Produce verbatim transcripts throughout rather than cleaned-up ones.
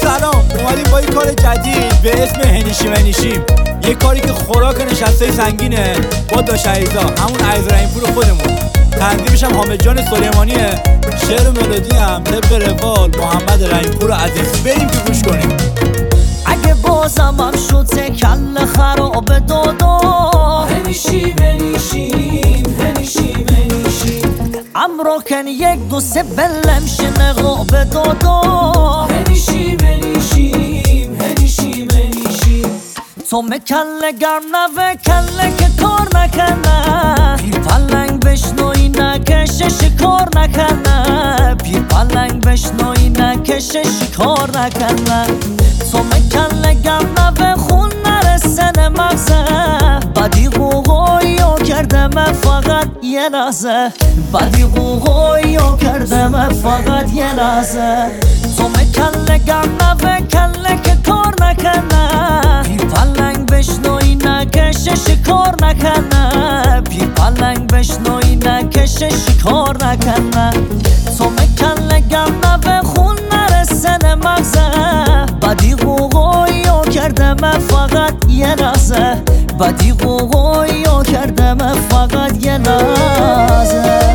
سلام، اومدیم با یه کار جدید به اسم هنیشیم هنیشیم. یه کاری که خوراک نشسته سنگینه با داش عیزا، همون عیز رحیمپور خودمون. تنظیمش هم حامد جان سلیمانیه، شعر و ملودی هم طبق روال محمد رحیمپور عزیز. بریم که گوش کنیم. اگه بازم هم شد کل خراب دادا، هنیشیم هنیشیم هنیشیم هنیشیم امراکن یک دو سه بلم شنقاب دادا، هنیشیم هنیشیم هنیشیم هنیشیم تو مکل گرم نوه کله که کار نکنه، پیر پلنگ بشنوی نکشه شکار نکنه، پیر پلنگ بشنوی نکشه شکار نکنه. تو مکل گرم نوه خون نرسن مغزه، بدی قوقایی ها کردم فقط یه لحظه، بدی قوقایی ها کردم فقط یه لحظه. تو مکل گرم نوه کله که کار نکنه، پیر پلنگ بشنوی نکشه شکار نکنه، پیر پلنگ بشنوی نکشه شکار نکنه. تو مکل گرم نوه خون نرسن مغزه، بدی قوقایی ها کردم فقط یه لحظه، بدی قوقایی ها کردم فقط یه لحظه.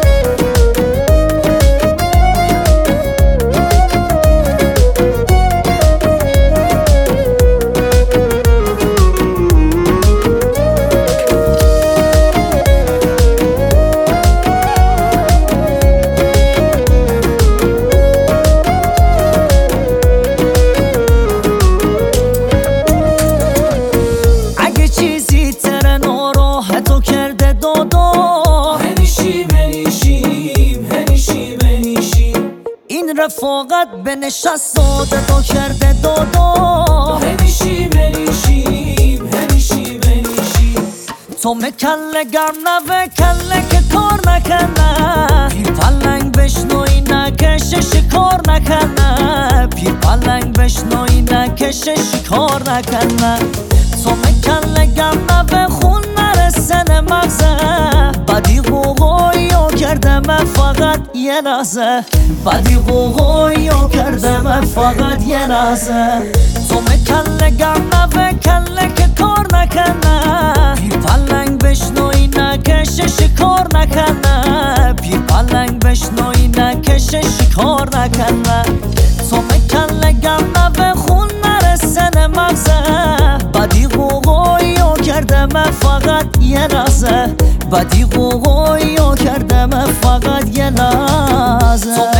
رفاقت به نشست داده تو کرده دادا، هنیشیم هنیشیم هنیشیم هنیشیم تو مکل گرم نوه کله که کار نکنه، پیر پلنگ بشنوی نکشه شکار نکنه، پیر پلنگ بشنوی نکشه شکار نکنه. تو مکل گرم نوه خون نرسن مغزه، بدی قوقایی ها کردم فقط یه لحظه، بدی قوقایی ها کردم فقط یه لحظه. تو مکل گرم نوه کله که کار نکنه، پیر پلنگ بشنوی نکشه شکار نکنه، پیر پلنگ بشنوی نکشه شکار نکنه. تو مکل گرم نوه خون نرسن مغزه، بدی قوقایی ها کردم فقط یه لحظه، بدی قوقایی ها کردم فقط یه لحظه.